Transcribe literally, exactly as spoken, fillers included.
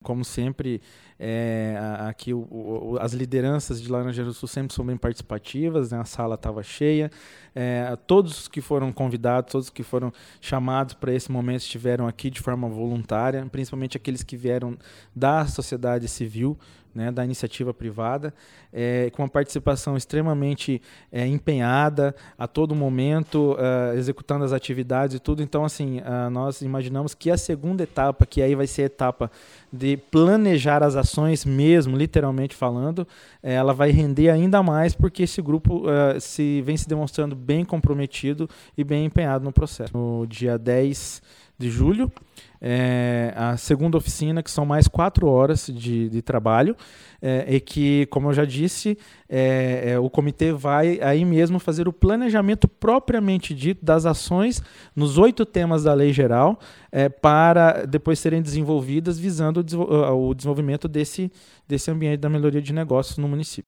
como sempre, é, aqui o, o, as lideranças de Laranjeiras do Sul sempre são bem participativas, né? A sala estava cheia, é, todos que foram convidados, todos que foram chamados para esse momento estiveram aqui de forma voluntária, principalmente aqueles que vieram da sociedade civil, né, da iniciativa privada, é, com uma participação extremamente é, empenhada, a todo momento, uh, executando as atividades e tudo. Então, assim, uh, nós imaginamos que a segunda etapa, que aí vai ser a etapa de planejar as ações mesmo, literalmente falando, ela vai render ainda mais, porque esse grupo uh, se, vem se demonstrando bem comprometido e bem empenhado no processo. No dia dez de julho, É, a segunda oficina, que são mais quatro horas de, de trabalho, é, e que, como eu já disse, é, é, o comitê vai aí mesmo fazer o planejamento propriamente dito das ações nos oito temas da lei geral, é, para depois serem desenvolvidas visando o, o desenvolvimento desse, desse ambiente da melhoria de negócios no município.